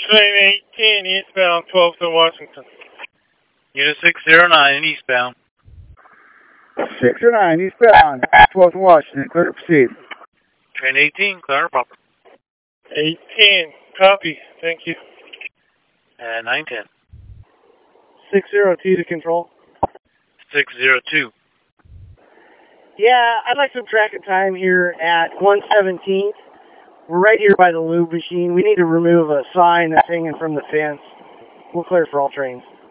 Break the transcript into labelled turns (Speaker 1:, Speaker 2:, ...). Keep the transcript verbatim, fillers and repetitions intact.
Speaker 1: Train eighteen, eastbound, twelfth and Washington.
Speaker 2: Unit six zero nine, eastbound.
Speaker 3: six oh nine, eastbound, twelfth and Washington, clear to proceed.
Speaker 2: Train eighteen, clear proper.
Speaker 1: eighteen, copy, thank you.
Speaker 2: And nine ten.
Speaker 4: six zero two to control.
Speaker 2: six zero two.
Speaker 4: Yeah, I'd like some tracking time here at one seventeenth. We're right here by the lube machine. We need to remove a sign that's hanging from the fence. We'll clear for all trains.